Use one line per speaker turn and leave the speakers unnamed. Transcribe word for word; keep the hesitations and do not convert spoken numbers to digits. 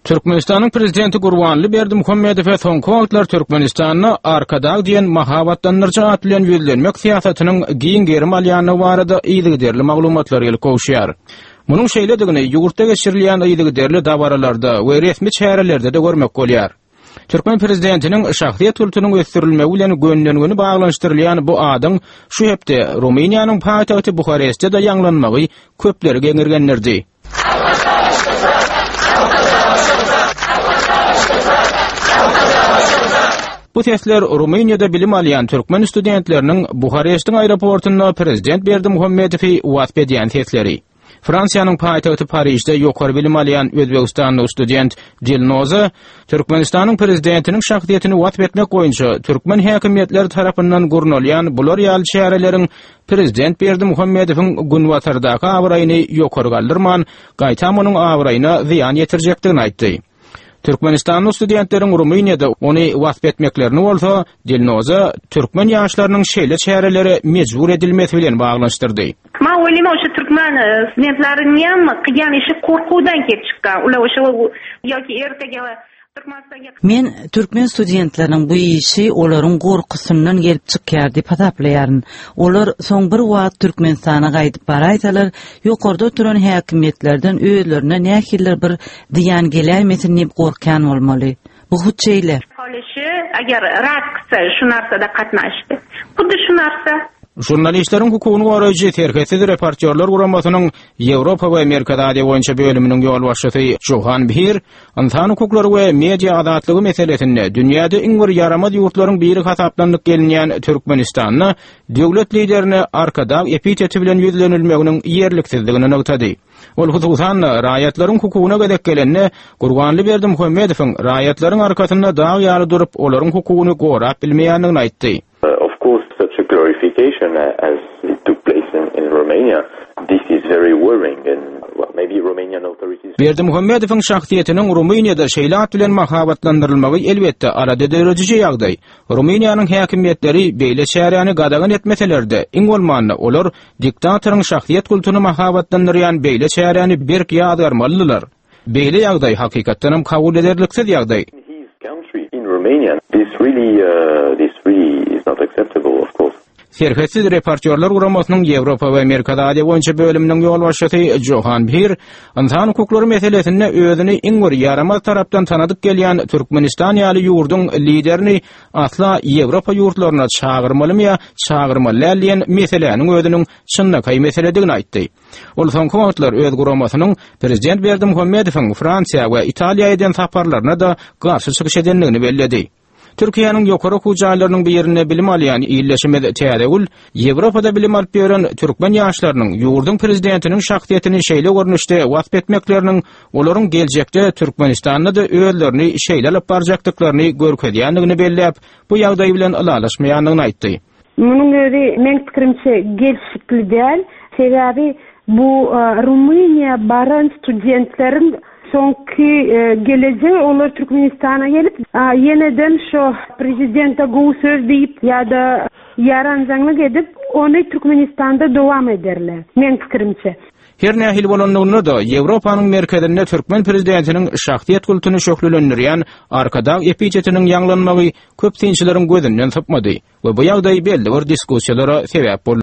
Türkmenistan'ın prezidenti Gurbanly Berdimuhammedow soňky wagtlar Türkmenistanyny arkadag diýen mahabatlanyrjy atlayan ýüzlenmek siýasatynyň giň gerim alýany barada ýygyderli maglumatlar gelip gowşýar. Munyň şeýledigini ýurtda geçirilýän ýygyderli dabaralarda we resmi çärelerde de görmek bolýar. Türkmen prezidentiniň şahsiýet kulturynyň ösdürilmegi bilen gönlenigini baglanşdyrylýan bu adyň şu hepde Rumeniýanyň paýtagty Buharestde de ýanglanmagy köpleri geňirgenlerdi. Bu tesler Rumeniýada bilim alýan türkmen studentleriniň Buharestň aeroportuna prezident Berdimuhammedowy wagt edýän tesleri. Fransiýanyň paýtagty Parijde ýokary bilim alýan Özbegistanly student Dilnoza Türkmenistanyň prezidentiniň şahsiýetini wagt etmek boýunça türkmen häkimetleri tarapyndan gurnalýan bular ýaly çäreleriň prezident Berdimuhammedowyň günwatardaky awraýyny ýokary galdyrman, gaýtam onuň awraýyna ziýan ýetirjekdigini aýtdy. Türkmenistanlı studentleriň Rumeniýada ony wagt etmeklerini bolsa, Dilnoza türkmen ýaşlarynyň şeýle çäreleri mejbur edilmesi bilen baglanşdyrdy.
Ma oýlama oşa türkmen studentlarynyň ýam qilgan işi korkuwdan kelip çykkan. Ular oşa ýoki ertege
Men türkmen studentleriň bu işi olaryň gorkusyndan gelip çykýar diýip hasaplaýaryn. Olar soň bir wagt Türkmenistana gaýdyp baraýsalar, ýokarda oturan häkimetlerden özlerine nähiller bir diýan gelýärmesin diýip gorkan bolmaly. Bu huçeýle.
Halisy agar rad kılsa şu narsada gatnaşdy. Huddy şu narsa
Jurnalistleriň hukugyny goraýjy terhesiz reportyorlar guramasynyň Ýewropa we Amerika daly boýunça bölüminiň ýol başçysy Johan Bir, insan hukuklary we media azatlygy meselesinde dünýäde iň bir yaramaz ýurtlaryň biri hasaplandyk gelinýän Türkmenistanyny döwlet liderini arkadag epiteti bilen ýüzlenilmeginiň ýerliksizdigini nokdady. Ol hususan raýatlaryň hukugyna gedek gelenni Gurbanly Berdimuhammedowyň raýatlaryň arkasynda dag ýaly durup olaryň hukugyny gorap bilmeýändigini aýtdy.
Glorification as it took place in, in Romania. This is very worrying and well, maybe Romanian authorities...
Berdimuhammedowyň şahsiýetiniň Rumeniýada şeýlat bilen mahabatlandyrylmagy elbetde arada derejeli ýagdaý. Rumeniýanyň häkimetleri beýle çäreni gadagan etmeselerde iň bolmanda olar diktatoryň şahsiýet kulturyny mahabatlandyrýan beýle çäreni berk ýadarmalydylar. Beýle ýagdaý hakykatdan kabul ederliksiz ýagdaý.
His country in Romania, this really, uh, this really is not acceptable, of course.
Terhesiz reportyorlar guramasynyň Ýewropa we Amerika daly boýunça bölüminiň ýol başçysy Johan Bir, insan hukuklary meselesinde özüni iň bir yaramaz tarapdan tanadyk gelýän Türkmenistan ýaly ýurdun liderini asla Ýewropa ýurtlaryna çağırmalymy ýa çağırmaly diýen meseleniň özüniň çynnakay meseledigini aýtdy. Ol soňky wagtlar öz guramasynyň prezident Berdimuhammedowyň Fransiýa we Italiýa eden saparlaryna da garşy çykyş edenligini bellädi. Türkiýanyň ýokary hujaýlarynyň birine bilim alýan ýyllaşymy täzegül, Ýewropada bilim alyp beren türkmen ýaşlarynyň ýurdun prezidentiniň şahsiýetini şeýle görnüşde wagt etmekleriniň olaryň geljekde Türkmenistanda da özlerini şeýle alyp barjakdyklaryny görkezýändigini belläp, bu ýagdaý bilen alalaşmaýandygyny aýtdy.
Munyň özi men pikirimçe gelişikli däl, sebäbi bu Rumeniýa baran studentleriň soňky geleceği olar Türkmenistana gelip yeniden şu prezidenta gowy söz diýip ýa-da ýaranjanglyk edip ony Türkmenistanda dowam ederler. Men pikirimçe.
Her nähil bolanlygyny da Ýewropanyň merkezinde türkmen prezidentiniň şahsiýet kulturyny şöhlendirýän arkadag epitetiniň ýanglanmagy köp synçylary gözünden sypmady we bu ýagdaý belli bir diskussiýalara sebäp boldy.